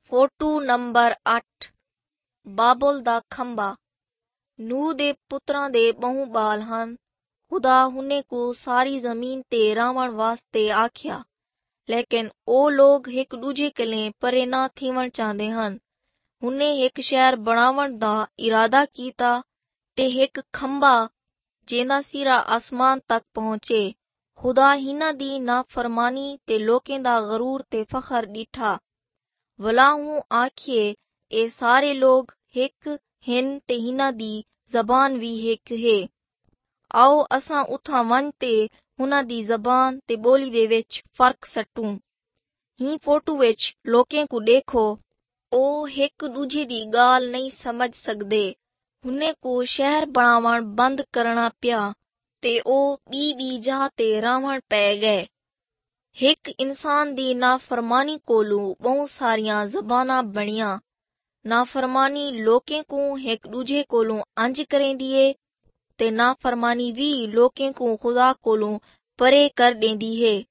Photo number 8 बाबुल दा खंबा। ਨੂਹ ਦੇ ਪੁੱਤਰਾਂ ਦੇ ਬਹੁ ਬਾਲ ਹਨ। ਖੁਦਾ ਹੁਨੇ ਕੋ ਸਾਰੀ ਜ਼ਮੀਨ ਤੇ ਰਹਿਣ ਵਾਸਤੇ ਆਖਿਆ, ਲੇਕਿਨ ਉਹ ਲੋਕ ਇੱਕ ਦੂਜੇ ਕਲੇ ਪਰੇ ਨਾ ਥੀਵਣ ਚਾਹੁੰਦੇ ਹਨ। ਹੁਨੇ ਇੱਕ ਸ਼ਹਿਰ ਬਣਾਉਣ ਦਾ ਇਰਾਦਾ ਕੀਤਾ ਤੇ ਇੱਕ ਖੰਭਾ ਜਿਹਦਾ ਸਿਰਾ ਆਸਮਾਨ ਤੱਕ ਪਹੁੰਚੇ। ਖੁਦਾ ਇਹਨਾਂ ਦੀ ਨਾਫਰਮਾਨੀ ਤੇ ਲੋਕਾਂ ਦਾ ਗਰੂਰ ਤੇ ਫਖਰ ਡਿਠਾ। ਵਲਾ ਹੂੰ ਆਖੀਏ ਇਹ ਸਾਰੇ ਲੋਕ ਇੱਕ ਹਨ ਤੇ ਇਹਨਾਂ ਦੀ ਜ਼ਬਾਨ ਵੀ ਇੱਕ ਹੈ। ਆਓ ਅਸਾਂ ਉਥਾਂ ਵੰਜ ਤੇ ਉਹਨਾਂ ਦੀ ਜ਼ਬਾਨ ਤੇ ਬੋਲੀ ਦੇ ਵਿੱਚ ਫਰਕ ਸੱਟੂ। ਹੀ ਫੋਟੋ ਵਿੱਚ ਲੋਕਾਂ ਕੋ ਦੇਖੋ, ਉਹ ਇੱਕ ਦੂਜੇ ਦੀ ਗਾਲ ਨਹੀਂ ਸਮਝ ਸਕਦੇ। ਹੁਨੇ ਕੋ ਸ਼ਹਿਰ ਬਣਾਉਣ ਬੰਦ ਕਰਨਾ ਪਿਆ ਤੇ ਉਹ ਬੀ ਜਾ ਤੇ ਰਹਿਣ ਪੈ ਗਏ। ਇੱਕ ਇਨਸਾਨ ਦੀ ਨਾਫਰਮਾਨੀ ਕੋਲੋਂ ਬਹੁਤ ਸਾਰੀਆਂ ਜ਼ਬਾਨਾਂ ਬਣੀਆਂ। ਨਾਫਰਮਾਨੀ ਲੋਕਾਂ ਕੋ ਇੱਕ ਦੂਜੇ ਕੋਲੋਂ ਅੰਜ ਕਰੇਂਦੀ ਏ ਤੇ ਨਾਫਰਮਾਨੀ ਵੀ ਲੋਕਾਂ ਕੋ ਖੁਦਾ ਕੋਲੋਂ ਪਰੇ ਕਰ ਦੇਂਦੀ ਹੈ।